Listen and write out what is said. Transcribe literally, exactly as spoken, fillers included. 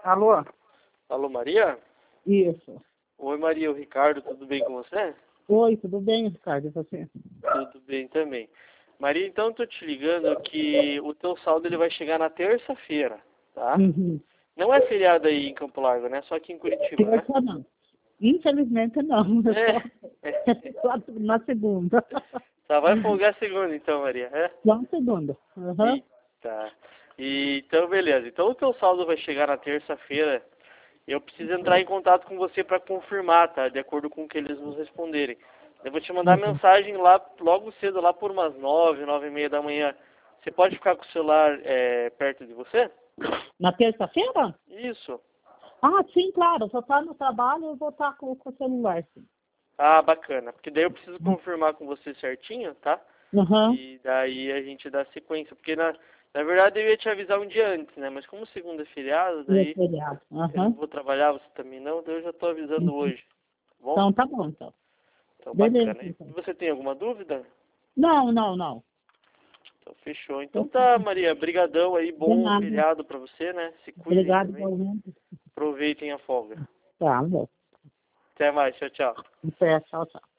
Alô? Alô, Maria? Isso. Oi, Maria, o Ricardo, tudo bem com você? Oi, tudo bem, Ricardo? E você? Tudo bem também. Maria, então eu tô te ligando que o teu saldo ele vai chegar na terça-feira, tá? Uhum. Não é feriado aí em Campo Largo, né? Só aqui em Curitiba, né? Terça não. Infelizmente não. É. Só na segunda. Só vai folgar segunda então, Maria, é? Só na segunda. Uhum. Eita. E, então, beleza. Então o teu saldo vai chegar na terça-feira. Eu preciso entrar em contato com você para confirmar, tá? De acordo com o que eles nos responderem. Eu vou te mandar Uhum. mensagem lá, logo cedo, lá por umas nove, nove e meia da manhã. Você pode ficar com o celular é, perto de você? Na terça-feira? Isso. Ah, sim, claro. Se eu estar no trabalho, eu vou estar com, com o celular, sim. Ah, bacana. Porque daí eu preciso confirmar com você certinho, tá? Uhum. E daí a gente dá sequência. Porque na, na verdade eu ia te avisar um dia antes, né? Mas como segunda é feriado, E é daí feriado. eu não Uhum. vou trabalhar, você também não, daí eu já tô avisando Uhum. hoje. Tá bom? Então tá bom, então. Então, Beleza, bacana. E então. você tem alguma dúvida? Não, não, não. Então, fechou. Então Então, tá, Maria. Brigadão aí. de Bom nada. feriado pra você, né? Se cuidem Obrigado, também. igualmente. Aproveitem a folga. Tá bom. Até mais. Tchau, tchau. Até, tchau, tchau.